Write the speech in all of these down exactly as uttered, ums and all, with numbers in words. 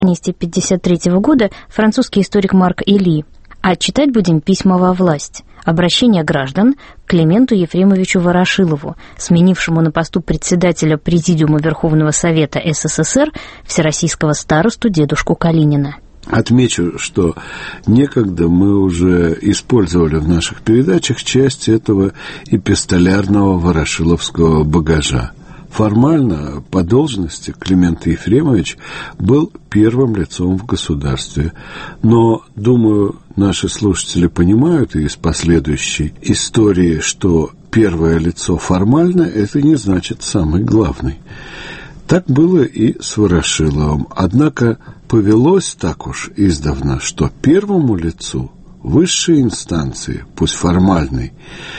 пятьдесят третьего года французский историк Марк Эли. А читать будем письма во власть. Обращение граждан к Клименту Ефремовичу Ворошилову, сменившему на посту председателя Президиума Верховного Совета СССР всероссийского старосту дедушку Калинина. Отмечу, что некогда мы уже использовали в наших передачах часть этого эпистолярного ворошиловского багажа. Формально, по должности, Климент Ефремович был первым лицом в государстве. Но, думаю, наши слушатели понимают из последующей истории, что первое лицо формально – это не значит самый главный. Так было и с Ворошиловым. Однако повелось так уж издавна, что первому лицу высшей инстанции, пусть формальной,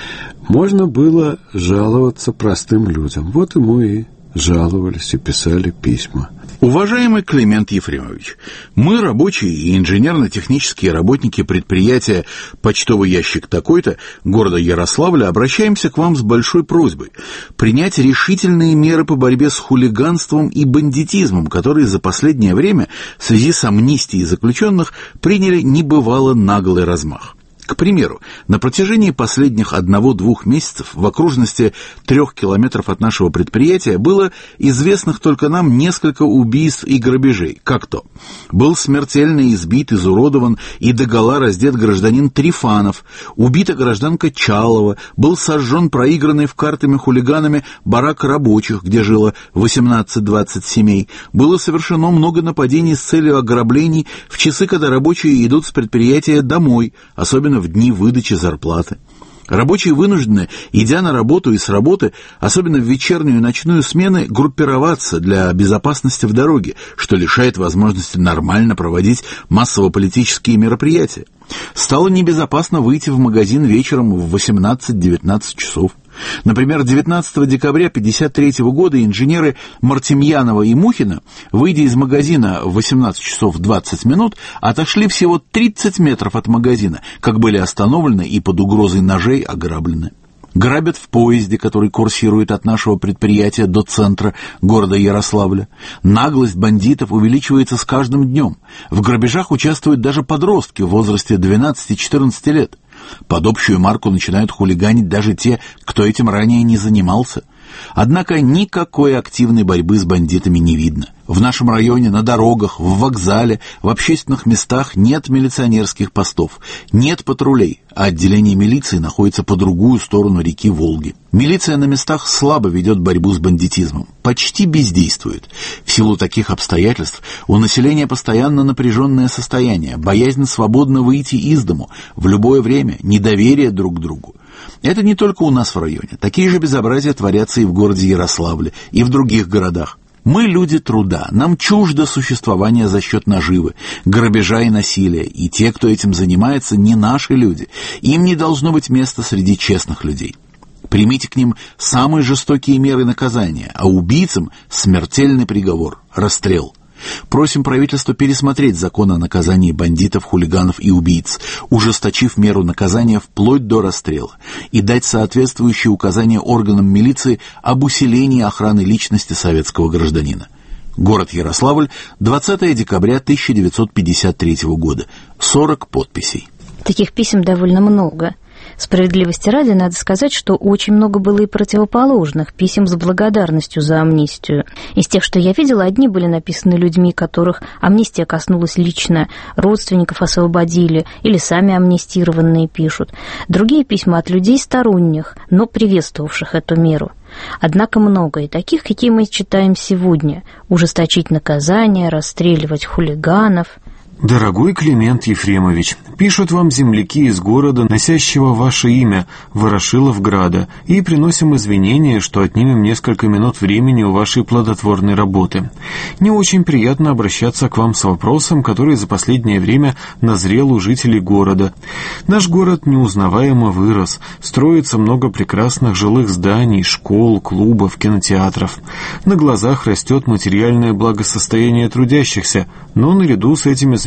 можно было жаловаться простым людям. Вот ему и жаловались и писали письма. Уважаемый Климент Ефремович, мы, рабочие и инженерно-технические работники предприятия «Почтовый ящик такой-то» города Ярославля, обращаемся к вам с большой просьбой принять решительные меры по борьбе с хулиганством и бандитизмом, которые за последнее время в связи с амнистией заключенных приняли небывало наглый размах. К примеру, на протяжении последних одного-двух месяцев в окружности трех километров от нашего предприятия было известных только нам несколько убийств и грабежей. Как то? Был смертельно избит, изуродован и догола раздет гражданин Трифанов, убита гражданка Чалова, был сожжен проигранный в картами хулиганами барак рабочих, где жило восемнадцать-двадцать семей, было совершено много нападений с целью ограблений в часы, когда рабочие идут с предприятия домой, особенно в дни выдачи зарплаты. Рабочие вынуждены, идя на работу и с работы, особенно в вечернюю и ночную смены, группироваться для безопасности в дороге, что лишает возможности нормально проводить массово-политические мероприятия. Стало небезопасно выйти в магазин вечером в восемнадцать-девятнадцать часов. Например, девятнадцатого декабря тысяча девятьсот пятьдесят третьего года инженеры Мартемьянова и Мухина, выйдя из магазина в восемнадцать часов двадцать минут, отошли всего тридцать метров от магазина, как были остановлены и под угрозой ножей ограблены. Грабят в поезде, который курсирует от нашего предприятия до центра города Ярославля. Наглость бандитов увеличивается с каждым днем. В грабежах участвуют даже подростки в возрасте двенадцати-четырнадцати лет. Под общую марку начинают хулиганить даже те, кто этим ранее не занимался. Однако никакой активной борьбы с бандитами не видно. В нашем районе, на дорогах, в вокзале, в общественных местах нет милиционерских постов, нет патрулей, а отделение милиции находится по другую сторону реки Волги. Милиция на местах слабо ведет борьбу с бандитизмом, почти бездействует. В силу таких обстоятельств у населения постоянно напряженное состояние, боязнь свободно выйти из дому в любое время, недоверие друг к другу. Это не только у нас в районе. Такие же безобразия творятся и в городе Ярославле, и в других городах. Мы люди труда, нам чуждо существование за счет наживы, грабежа и насилия, и те, кто этим занимается, не наши люди. Им не должно быть места среди честных людей. Примите к ним самые жестокие меры наказания, а убийцам смертельный приговор – расстрел. Просим правительство пересмотреть закон о наказании бандитов, хулиганов и убийц, ужесточив меру наказания вплоть до расстрела, и дать соответствующие указания органам милиции об усилении охраны личности советского гражданина. Город Ярославль, двадцатого декабря тысяча девятьсот пятьдесят третьего года. сорок подписей. Таких писем довольно много. Справедливости ради, надо сказать, что очень много было и противоположных писем с благодарностью за амнистию. Из тех, что я видела, одни были написаны людьми, которых амнистия коснулась лично, родственников освободили или сами амнистированные пишут. Другие письма от людей сторонних, но приветствовавших эту меру. Однако много и таких, какие мы читаем сегодня. Ужесточить наказания, расстреливать хулиганов. Дорогой Климент Ефремович, пишут вам земляки из города, носящего ваше имя, Ворошиловграда, и приносим извинения, что отнимем несколько минут времени у вашей плодотворной работы. Не очень приятно обращаться к вам с вопросом, который за последнее время назрел у жителей города. Наш город неузнаваемо вырос, строится много прекрасных жилых зданий, школ, клубов, кинотеатров. На глазах растет материальное благосостояние трудящихся, но наряду с этим изменением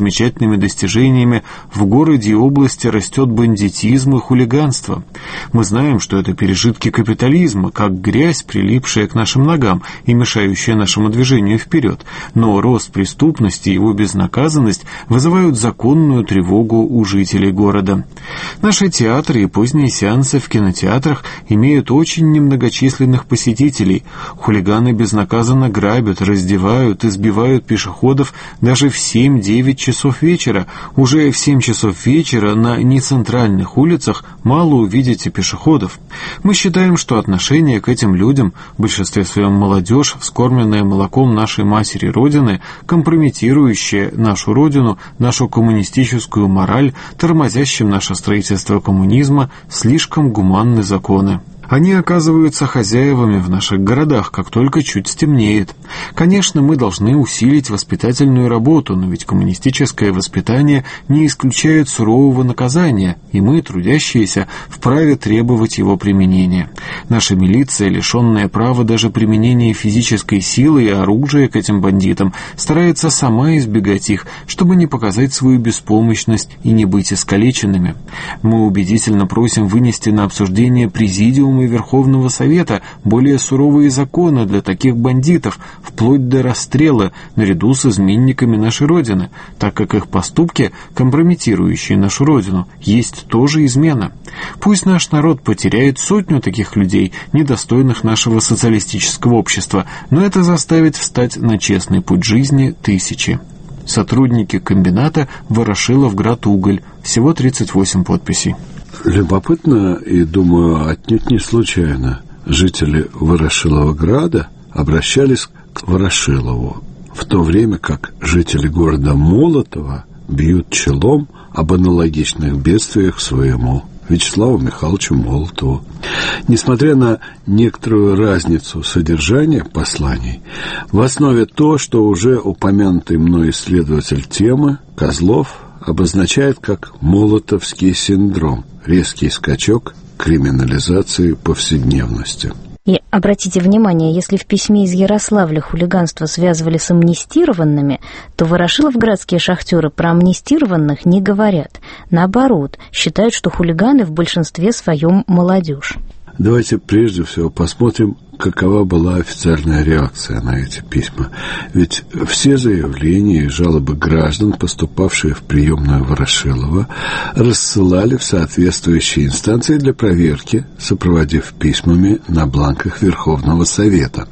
замечательными достижениями в городе и области растет бандитизм и хулиганство. Мы знаем, что это пережитки капитализма, как грязь, прилипшая к нашим ногам и мешающая нашему движению вперед. Но рост преступности и его безнаказанность вызывают законную тревогу у жителей города. Наши театры и поздние сеансы в кинотеатрах имеют очень немногочисленных посетителей. Хулиганы безнаказанно грабят, раздевают, избивают пешеходов даже в семь-девять часов вечера. Уже в семь часов вечера на нецентральных улицах мало увидите пешеходов. Мы считаем, что отношение к этим людям, в большинстве своем молодежь, вскормленная молоком нашей матери Родины, компрометирующая нашу Родину, нашу коммунистическую мораль, тормозящим наше строительство коммунизма, слишком гуманны законы. Они оказываются хозяевами в наших городах, как только чуть стемнеет. Конечно, мы должны усилить воспитательную работу, но ведь коммунистическое воспитание не исключает сурового наказания, и мы, трудящиеся, вправе требовать его применения. Наша милиция, лишенная права даже применения физической силы и оружия к этим бандитам, старается сама избегать их, чтобы не показать свою беспомощность и не быть искалеченными. Мы убедительно просим вынести на обсуждение президиума и Верховного Совета более суровые законы для таких бандитов, вплоть до расстрела, наряду с изменниками нашей Родины, так как их поступки, компрометирующие нашу Родину, есть тоже измена. Пусть наш народ потеряет сотню таких людей, недостойных нашего социалистического общества, но это заставит встать на честный путь жизни тысячи. Сотрудники комбината Ворошиловградуголь. Всего тридцать восемь подписей. Любопытно, и, думаю, отнюдь не случайно, жители Ворошиловграда обращались к Ворошилову, в то время как жители города Молотова бьют челом об аналогичных бедствиях своему Вячеславу Михайловичу Молотову. Несмотря на некоторую разницу содержания посланий, в основе то, что уже упомянутый мной исследователь темы Козлов обозначает как молотовский синдром – резкий скачок криминализации повседневности. И обратите внимание, если в письме из Ярославля хулиганство связывали с амнистированными, то ворошиловградские шахтеры про амнистированных не говорят. Наоборот, считают, что хулиганы в большинстве своем молодежь. Давайте прежде всего посмотрим, какова была официальная реакция на эти письма. Ведь все заявления и жалобы граждан, поступавшие в приемную Ворошилова, рассылали в соответствующие инстанции для проверки, сопроводив письмами на бланках Верховного Совета.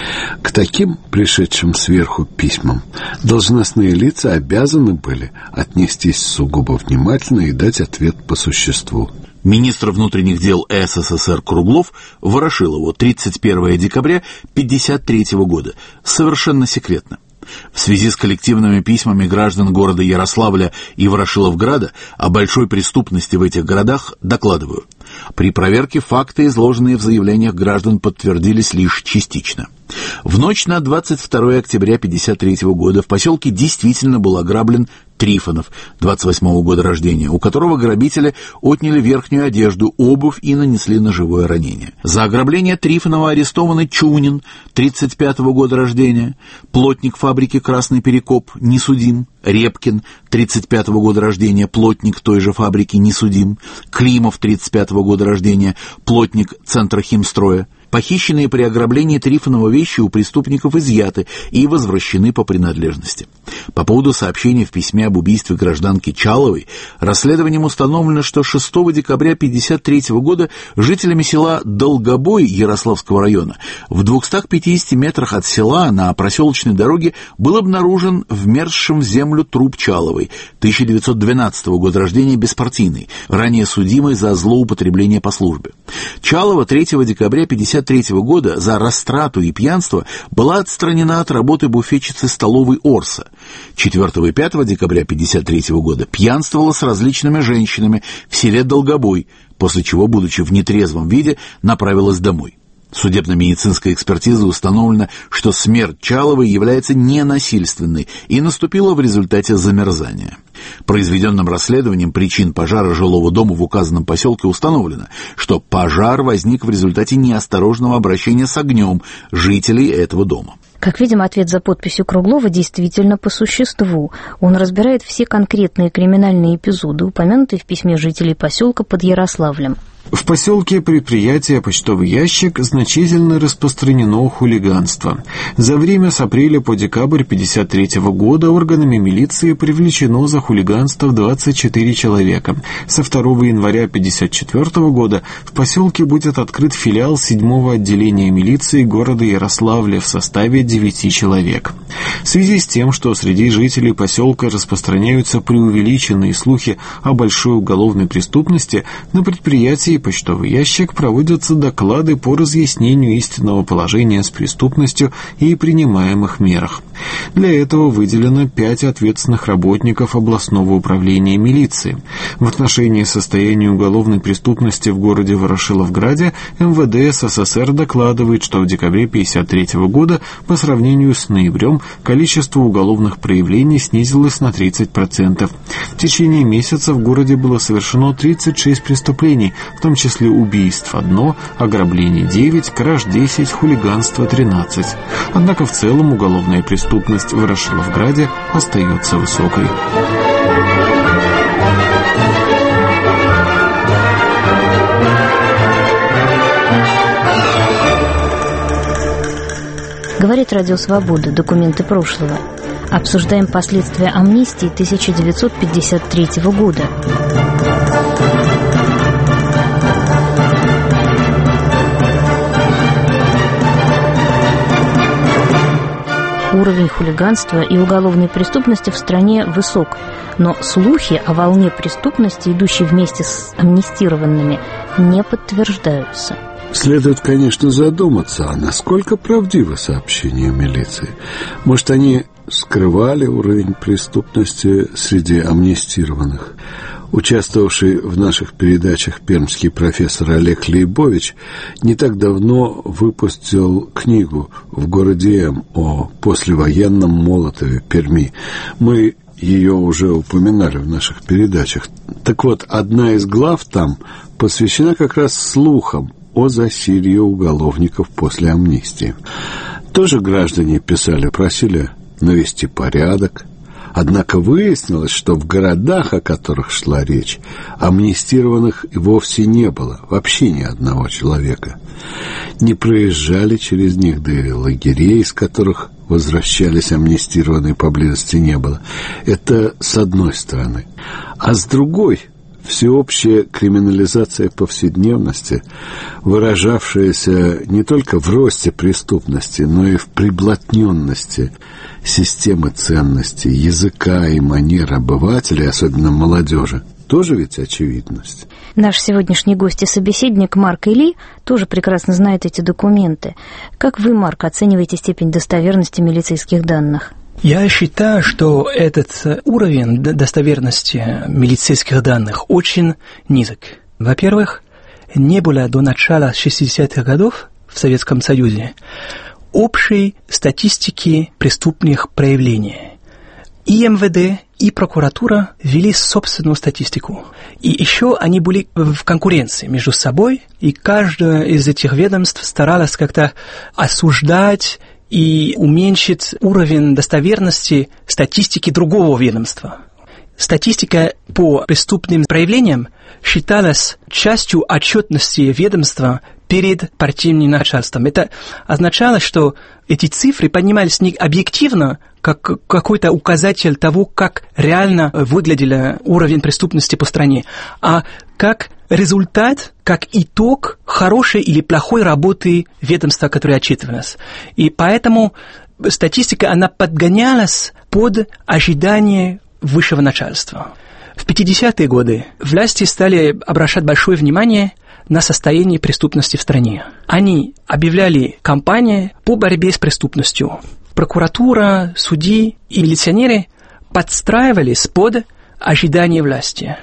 К таким пришедшим сверху письмам должностные лица обязаны были отнестись сугубо внимательно и дать ответ по существу. Министр внутренних дел СССР Круглов Ворошилову тридцать первого декабря тысяча девятьсот пятьдесят третьего года. Совершенно секретно. В связи с коллективными письмами граждан города Ярославля и Ворошиловграда о большой преступности в этих городах докладываю. При проверке факты, изложенные в заявлениях граждан, подтвердились лишь частично. В ночь на двадцать второго октября тысяча девятьсот пятьдесят третьего года в поселке действительно был ограблен Трифонов, двадцать восьмого года рождения, у которого грабители отняли верхнюю одежду, обувь и нанесли ножевое ранение. За ограбление Трифонова арестованы Чунин, тридцать пятого года рождения, плотник фабрики «Красный Перекоп», не судим, Репкин, тридцать пятого года рождения, плотник той же фабрики, не судим, Климов, тридцать пятого года рождения, плотник Центра химстроя. Похищенные при ограблении Трифонова вещи у преступников изъяты и возвращены по принадлежности. По поводу сообщения в письме об убийстве гражданки Чаловой, расследованием установлено, что шестого декабря тысяча девятьсот пятьдесят третьего года жителями села Долгобой Ярославского района в двухстах пятидесяти метрах от села на проселочной дороге был обнаружен вмерзшим в землю труп Чаловой, тысяча девятьсот двенадцатого года рождения, беспартийной, ранее судимой за злоупотребление по службе. Чалова третьего декабря тысяча девятьсот пятьдесят третьего года за растрату и пьянство была отстранена от работы буфетчицы столовой Орса. четвёртого и пятого декабря тысяча девятьсот пятьдесят третьего года пьянствовала с различными женщинами в селе Долгобой, после чего, будучи в нетрезвом виде, направилась домой. Судебно-медицинской экспертизой установлено, что смерть Чаловой является ненасильственной и наступила в результате замерзания. Произведенным расследованием причин пожара жилого дома в указанном поселке установлено, что пожар возник в результате неосторожного обращения с огнем жителей этого дома. Как видим, ответ за подписью Круглова действительно по существу. Он разбирает все конкретные криминальные эпизоды, упомянутые в письме жителей поселка под Ярославлем. В поселке предприятия «Почтовый ящик» значительно распространено хулиганство. За время с апреля по декабрь тысяча девятьсот пятьдесят третьего года органами милиции привлечено за хулиганство двадцать четыре человека. Со второго января тысяча девятьсот пятьдесят четвертого года в поселке будет открыт филиал седьмого отделения милиции города Ярославля в составе девяти человек. В связи с тем, что среди жителей поселка распространяются преувеличенные слухи о большой уголовной преступности, на предприятии «Почтовый ящик» проводятся доклады по разъяснению истинного положения с преступностью и принимаемых мерах. Для этого выделено пять ответственных работников областного управления милиции. В отношении состояния уголовной преступности в городе Ворошиловграде эм вэ дэ эс эс эс эр докладывает, что в декабре тысяча девятьсот пятьдесят третьего года по сравнению с ноябрем количество уголовных проявлений снизилось на тридцать процентов. В течение месяца в городе было совершено тридцать шесть преступлений, в том числе убийств одно, ограблений девять, краж десять, хулиганство тринадцать. Однако в целом уголовная преступность в Ворошиловграде остается высокой. Говорит Радио Свобода. Документы прошлого. Обсуждаем последствия амнистии тысяча девятьсот пятьдесят третьего года. Уровень хулиганства и уголовной преступности в стране высок, но слухи о волне преступности, идущей вместе с амнистированными, не подтверждаются. Следует, конечно, задуматься, а насколько правдивы сообщения милиции. Может, они скрывали уровень преступности среди амнистированных. Участвовавший в наших передачах пермский профессор Олег Лейбович не так давно выпустил книгу «В городе М» о послевоенном Молотове, Перми. Мы ее уже упоминали в наших передачах. Так вот, одна из глав там посвящена как раз слухам о засилье уголовников после амнистии. Тоже граждане писали, просили навести порядок. Однако выяснилось, что в городах, о которых шла речь, амнистированных и вовсе не было, вообще ни одного человека. Не проезжали через них, да и лагерей, из которых возвращались амнистированные, поблизости не было. Это с одной стороны. А с другой, всеобщая криминализация повседневности, выражавшаяся не только в росте преступности, но и в приблотненности системы ценностей, языка и манер обывателей, особенно молодежи, тоже ведь очевидность. Наш сегодняшний гость и собеседник Марк Или тоже прекрасно знает эти документы. Как вы, Марк, оцениваете степень достоверности милицейских данных? Я считаю, что этот уровень достоверности милицейских данных очень низок. Во-первых, не было до начала шестидесятых годов в Советском Союзе общей статистики преступных проявлений. И эм вэ дэ, и прокуратура вели собственную статистику. И еще они были в конкуренции между собой, и каждое из этих ведомств старалось как-то осуждать и уменьшить уровень достоверности статистики другого ведомства. Статистика по преступным проявлениям считалась частью отчетности ведомства перед партийным начальством. Это означало, что эти цифры поднимались не объективно, как какой-то указатель того, как реально выглядел уровень преступности по стране, а как результат, как итог хорошей или плохой работы ведомства, которое отчитывалось. И поэтому статистика, она подгонялась под ожидания высшего начальства. В пятидесятые годы власти стали обращать большое внимание на состояние преступности в стране. Они объявляли кампании по борьбе с преступностью. Прокуратура, судьи и милиционеры подстраивались под ожидания власти.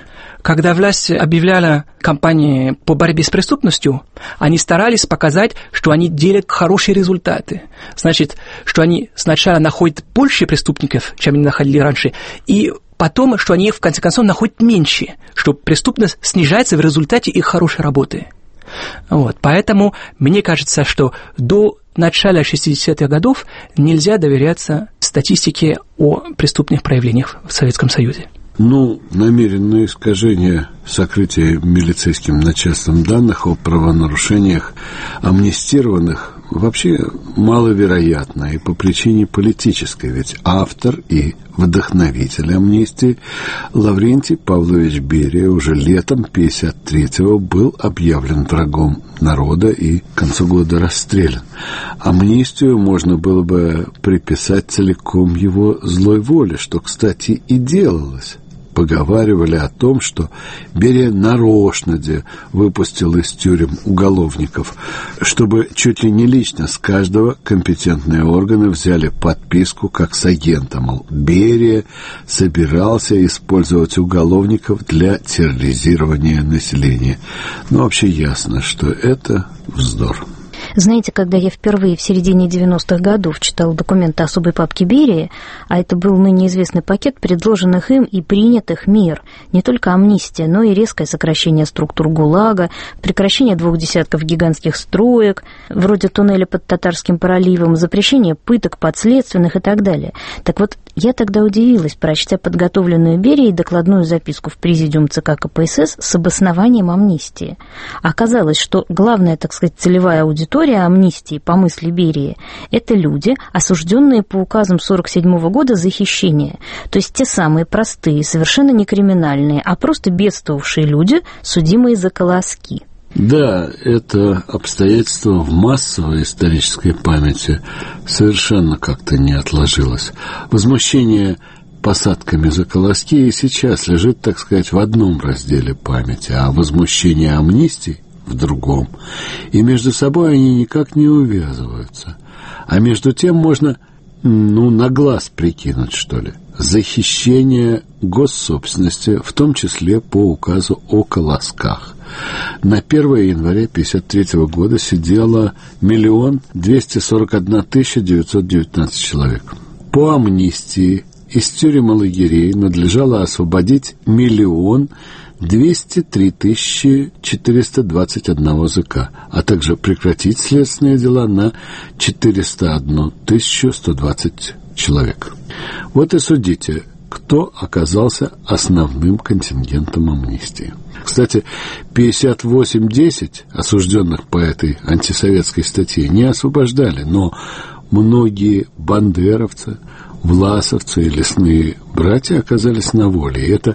когда власть объявляла кампании по борьбе с преступностью, они старались показать, что они делают хорошие результаты. Значит, что они сначала находят больше преступников, чем они находили раньше, и потом, что они, в конце концов, находят меньше, что преступность снижается в результате их хорошей работы. Вот. Поэтому мне кажется, что до начала шестидесятых годов нельзя доверяться статистике о преступных проявлениях в Советском Союзе. Ну, намеренное искажение сокрытия милицейским начальством данных о правонарушениях амнистированных вообще маловероятно и по причине политической, ведь автор и вдохновитель амнистии Лаврентий Павлович Берия уже летом пятьдесят третьего был объявлен врагом народа и к концу года расстрелян. Амнистию можно было бы приписать целиком его злой воле, что, кстати, и делалось. Поговаривали о том, что Берия нарочно выпустил из тюрем уголовников, чтобы чуть ли не лично с каждого компетентные органы взяли подписку как с агента, мол, Берия собирался использовать уголовников для терроризирования населения. Но вообще ясно, что это вздор. Знаете, когда я впервые в середине девяностых годов читала документы особой папки Берии, а это был ныне известный пакет предложенных им и принятых мер, не только амнистия, но и резкое сокращение структур ГУЛАГа, прекращение двух десятков гигантских строек, вроде туннеля под Татарским проливом, запрещение пыток подследственных и так далее. Так вот, я тогда удивилась, прочтя подготовленную Берией докладную записку в президиум ЦК КПСС с обоснованием амнистии. Оказалось, что главная, так сказать, целевая аудитория амнистии, по мысли Берии, это люди, осужденные по указам сорок седьмого года за хищение. То есть те самые простые, совершенно не криминальные, а просто бедствовавшие люди, судимые за колоски. Да, это обстоятельство в массовой исторической памяти совершенно как-то не отложилось. Возмущение посадками за колоски и сейчас лежит, так сказать, в одном разделе памяти, а возмущение амнистии в другом. И между собой они никак не увязываются. А между тем можно, ну, на глаз прикинуть, что ли. Захищение госсобственности, в том числе по указу о колосках. На первое января пятьдесят третьего года сидело миллион двести сорок одна тысяча девятьсот девятнадцать человек. По амнистии из тюрем и лагерей надлежало освободить миллион двести три тысячи четыреста двадцать один ЗК, а также прекратить следственные дела на четыреста одну тысячу сто двадцать человек. Вот и судите, кто оказался основным контингентом амнистии. Кстати, пятьдесят восемь десять осужденных по этой антисоветской статье не освобождали, но многие бандеровцы, власовцы и лесные братья оказались на воле, и это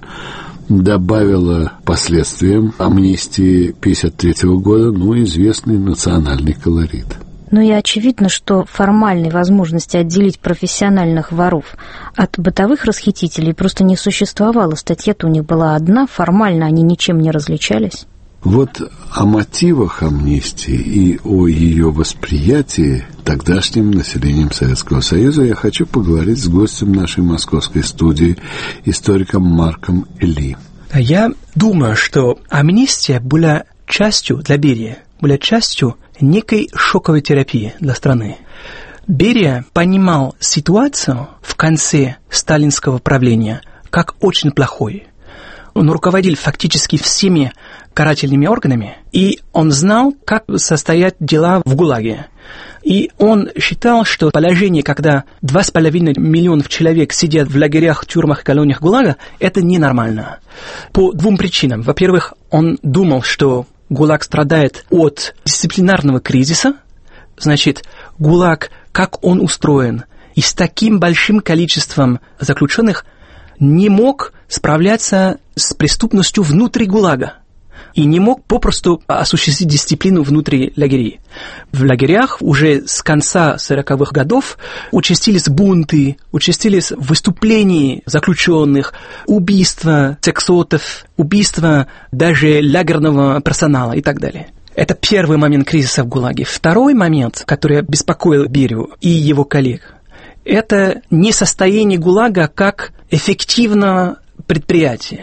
добавило последствиям амнистии пятьдесят третьего года, ну, известный национальный колорит. Ну и очевидно, что формальной возможности отделить профессиональных воров от бытовых расхитителей просто не существовало. Статья-то у них была одна, формально они ничем не различались. Вот о мотивах амнистии и о ее восприятии тогдашним населением Советского Союза я хочу поговорить с гостем нашей московской студии, историком Марком Ли. Я думаю, что амнистия была частью для Берии, была частью некой шоковой терапии для страны. Берия понимал ситуацию в конце сталинского правления как очень плохой. Он руководил фактически всеми карательными органами, и он знал, как состоят дела в ГУЛАГе. И он считал, что положение, когда два с половиной миллионов человек сидят в лагерях, тюрьмах и колониях ГУЛАГа, это ненормально. По двум причинам. Во-первых, он думал, что ГУЛАГ страдает от дисциплинарного кризиса. Значит, ГУЛАГ, как он устроен, и с таким большим количеством заключенных не мог справляться с преступностью внутри ГУЛАГа и не мог попросту осуществить дисциплину внутри лагерей. В лагерях уже с конца сороковых годов участились бунты, участились выступления заключенных, убийства сексотов, убийства даже лагерного персонала и так далее. Это первый момент кризиса в ГУЛАГе. Второй момент, который беспокоил Берию и его коллег, это несостояние ГУЛАГа как эффективного предприятия.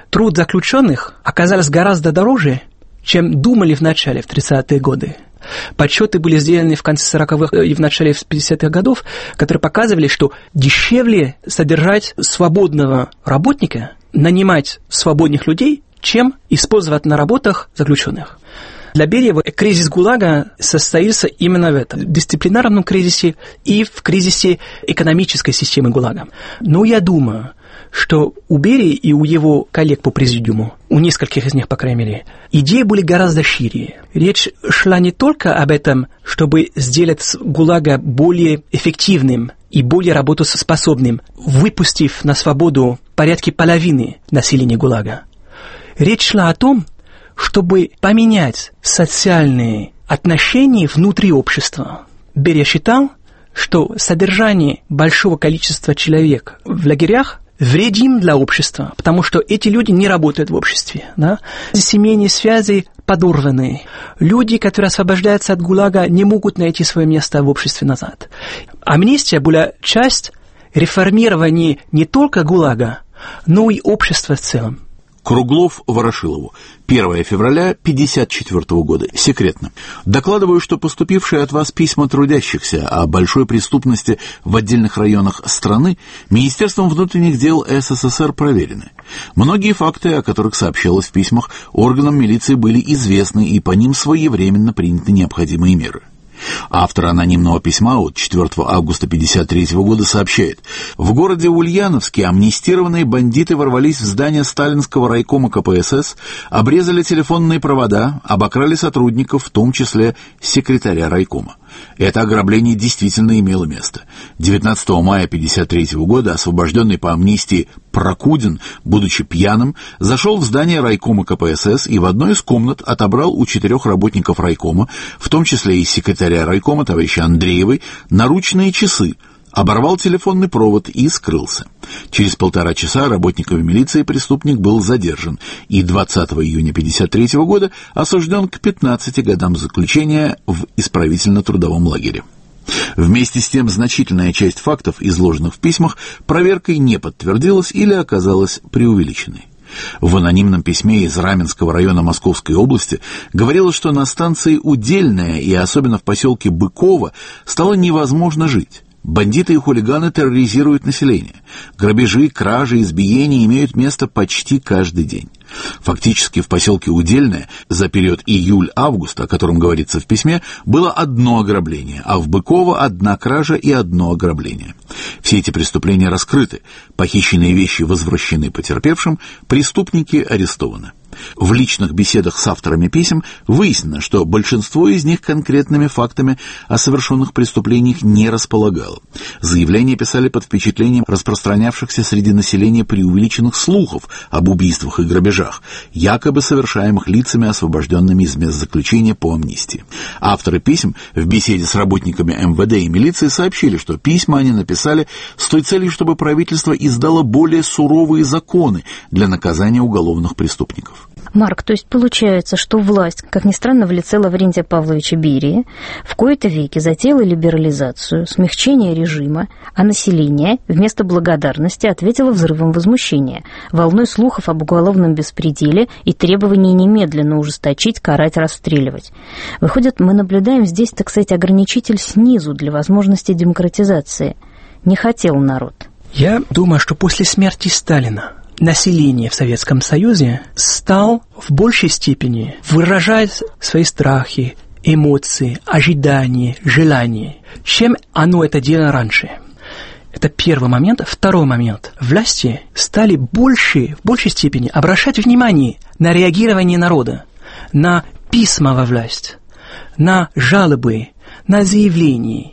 труд заключенных оказался гораздо дороже, чем думали в начале, в тридцатые годы. Подсчеты были сделаны в конце сороковых и в начале пятидесятых годов, которые показывали, что дешевле содержать свободного работника, нанимать свободных людей, чем использовать на работах заключенных. Для Берии кризис ГУЛАГа состоится именно в этом, в дисциплинарном кризисе и в кризисе экономической системы ГУЛАГа. Но я думаю, что у Берии и у его коллег по президиуму, у нескольких из них, по крайней мере, идеи были гораздо шире. Речь шла не только об этом, чтобы сделать ГУЛАГа более эффективным и более работоспособным, выпустив на свободу порядка половины населения ГУЛАГа. Речь шла о том, чтобы поменять социальные отношения внутри общества. Берия считал, что содержание большого количества человек в лагерях вредим для общества, потому что эти люди не работают в обществе. Да? Семейные связи подорваны. Люди, которые освобождаются от ГУЛАГа, не могут найти свое место в обществе назад. Амнистия была часть реформирования не только ГУЛАГа, но и общества в целом. Круглов Ворошилову. первое февраля пятьдесят четвёртого года. Секретно. Докладываю, что поступившие от вас письма трудящихся о большой преступности в отдельных районах страны Министерством внутренних дел СССР проверены. Многие факты, о которых сообщалось в письмах, органам милиции были известны, и по ним своевременно приняты необходимые меры. Автор анонимного письма от четвёртого августа пятьдесят третьего года сообщает: в городе Ульяновске амнистированные бандиты ворвались в здание сталинского райкома ка пэ эс эс, обрезали телефонные провода, обокрали сотрудников, в том числе секретаря райкома. Это ограбление действительно имело место. девятнадцатого мая пятьдесят третьего года освобожденный по амнистии Прокудин, будучи пьяным, зашел в здание райкома ка пэ эс эс и в одной из комнат отобрал у четырех работников райкома, в том числе и секретаря райкома товарища Андреевой, наручные часы, оборвал телефонный провод и скрылся. Через полтора часа работниками милиции преступник был задержан и двадцатого июня пятьдесят третьего года осужден к пятнадцати годам заключения в исправительно-трудовом лагере. Вместе с тем, значительная часть фактов, изложенных в письмах, проверкой не подтвердилась или оказалась преувеличенной. В анонимном письме из Раменского района Московской области говорилось, что на станции Удельная и особенно в поселке Быково стало невозможно жить. Бандиты и хулиганы терроризируют население. Грабежи, кражи, избиения имеют место почти каждый день. Фактически в поселке Удельное за период июль-август, о котором говорится в письме, было одно ограбление, а в Быково одна кража и одно ограбление. Все эти преступления раскрыты, похищенные вещи возвращены потерпевшим, преступники арестованы. В личных беседах с авторами писем выяснено, что большинство из них конкретными фактами о совершенных преступлениях не располагало. Заявления писали под впечатлением распространявшихся среди населения преувеличенных слухов об убийствах и грабежах, якобы совершаемых лицами, освобожденными из мест заключения по амнистии. Авторы писем в беседе с работниками эм вэ дэ и милиции сообщили, что письма они написали с той целью, чтобы правительство издало более суровые законы для наказания уголовных преступников. Марк, то есть получается, что власть, как ни странно, в лице Лаврентия Павловича Берии в кои-то веки затеяла либерализацию, смягчение режима, а население вместо благодарности ответило взрывом возмущения, волной слухов об уголовном беспределе и требований немедленно ужесточить, карать, расстреливать. Выходит, мы наблюдаем здесь, так сказать, ограничитель снизу для возможности демократизации. Не хотел народ. Я думаю, что после смерти Сталина население в Советском Союзе стал в большей степени выражать свои страхи, эмоции, ожидания, желания, чем оно это делало раньше. Это первый момент. Второй момент. Власти стали больше, в большей степени обращать внимание на реагирование народа, на письма во власть, на жалобы, на заявления.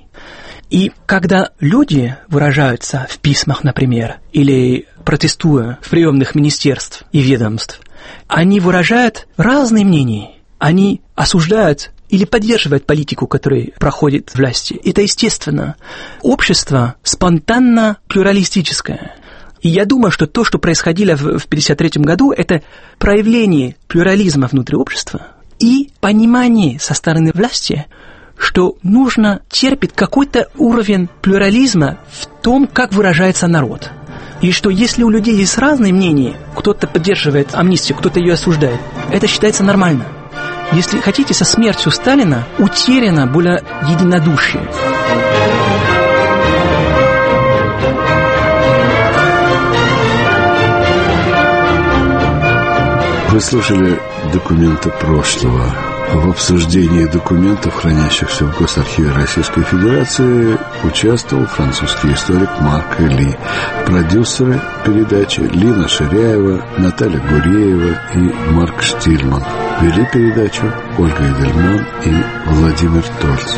И когда люди выражаются в письмах, например, или протестуя в приемных министерств и ведомств, они выражают разные мнения. Они осуждают или поддерживают политику, которая проходит в власти. Это естественно. Общество спонтанно плюралистическое. И я думаю, что то, что происходило в пятьдесят третьем году, это проявление плюрализма внутри общества и понимание со стороны власти, что нужно терпеть какой-то уровень плюрализма в том, как выражается народ. И что если у людей есть разные мнения, кто-то поддерживает амнистию, кто-то ее осуждает, это считается нормально. Если хотите, со смертью Сталина утеряно было единодушие. Вы слушали «Документы прошлого». В обсуждении документов, хранящихся в Госархиве Российской Федерации, участвовал французский историк Марк Эли. Продюсеры передачи Лина Ширяева, Наталья Гуреева и Марк Штильман. Вели передачу Ольга Эдельман и Владимир Тольц.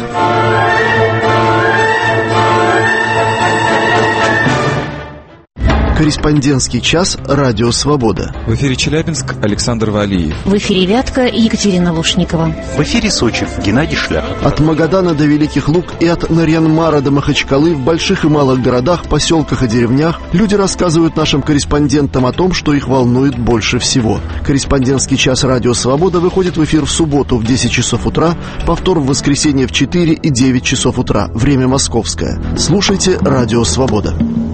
Корреспондентский час «Радио Свобода». В эфире Челябинск, Александр Валиев. В эфире Вятка, Екатерина Лушникова. В эфире Сочи, Геннадий Шляхов. От Магадана до Великих Луг и от Нарьян-Мара до Махачкалы в больших и малых городах, поселках и деревнях люди рассказывают нашим корреспондентам о том, что их волнует больше всего. Корреспондентский час «Радио Свобода» выходит в эфир в субботу в десять часов утра, повтор в воскресенье в четыре и девять часов утра. Время московское. Слушайте «Радио Свобода».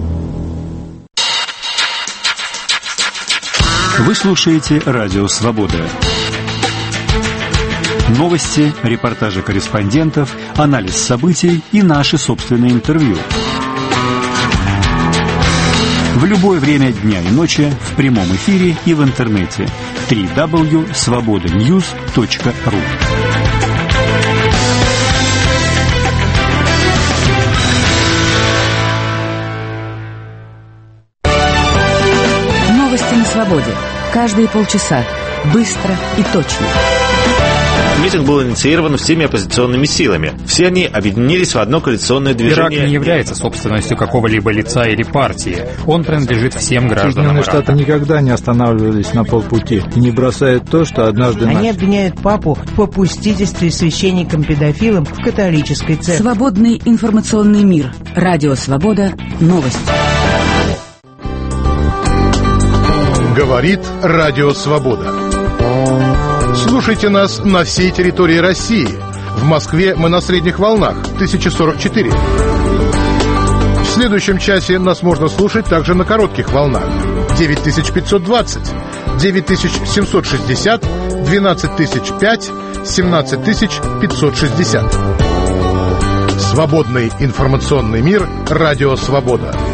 Вы слушаете «Радио Свобода». Новости, репортажи корреспондентов, анализ событий и наши собственные интервью. В любое время дня и ночи в прямом эфире и в интернете. дабл ю дабл ю дабл ю точка свобода ньюс точка ру. Новости на свободе. Каждые полчаса. Быстро и точно. Митинг был инициирован всеми оппозиционными силами. Все они объединились в одно коалиционное движение. Ирак не является собственностью какого-либо лица или партии. Он принадлежит всем гражданам Соединенные Штаты никогда не останавливались на полпути и не бросают то, что однажды... Они начали. обвиняют папу в попустительстве священникам-педофилам в католической церкви. Свободный информационный мир. Радио Свобода. Новости. Говорит Радио Свобода. Слушайте нас на всей территории России. В Москве мы на средних волнах тысяча сорок четыре. В следующем часе нас можно слушать также на коротких волнах девять тысяч пятьсот двадцать, девять тысяч семьсот шестьдесят, двенадцать тысяч пять, семнадцать тысяч пятьсот шестьдесят. Свободный информационный мир. Радио Свобода.